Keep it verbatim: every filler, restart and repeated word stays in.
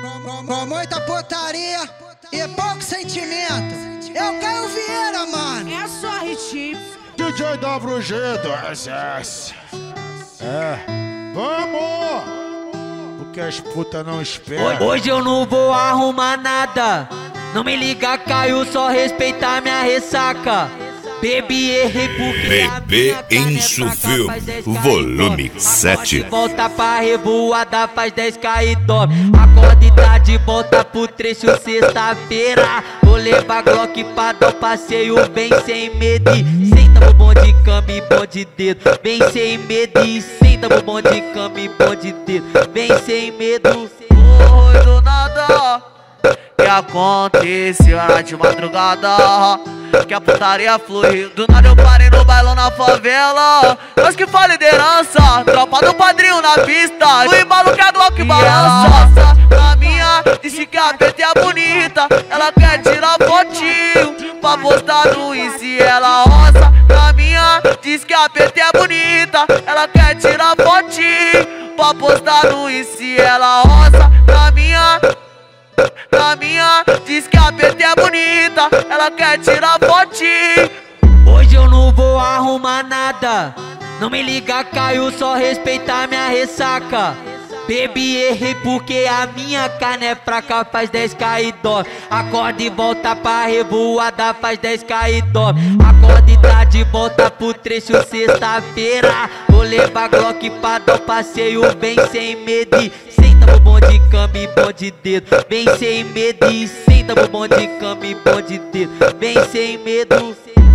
Com muita putaria e pouco sentimento. Eu Caio Vieira, mano. É só ritmo. D J W G do S S. É, vamos! Porque as putas não esperam. Hoje eu não vou arrumar nada. Não me liga, Caio, só respeitar minha ressaca. Bebi, errei porque Bebê Insufil, volume sete. Volta pra revoada, faz dez k e dorme. Acorda e tá de volta pro trecho sexta-feira. Vou levar Glock pra dar um passeio, bem sem medo. E senta no bom de cama e bom de dedo. Bem sem medo e senta no bom de cama e bom de dedo. Bem sem medo. Foi do nada que aconteceu era de madrugada, que a putaria flui. Do nada eu parei no bailão na favela. Nós que fala liderança, tropa do padrinho na pista. No embalo que a Glock balança. Na minha, disse que a P T é bonita. Ela quer tirar fotinho pra postar no Insta, ela roça. Na minha, diz que a P T é bonita. Ela quer tirar fotinho pra postar no Insta, ela roça. Na minha, na minha, diz que a P T é bonita, ela quer tirar fotinho. Hoje eu não vou arrumar nada. Não me liga, Caio, só respeitar minha ressaca. Bebi, errei porque a minha carne é fraca, faz dez k e dorme. Acorda e volta pra revoada, faz dez k e dorme. Acorda e tá de volta pro trecho sexta-feira. Vou levar Glock pra dar um passeio, bem sem medo. E senta no bom de cama e bom de dedo. Bem sem medo e senta no bom de cama e bom de dedo. Bem sem medo.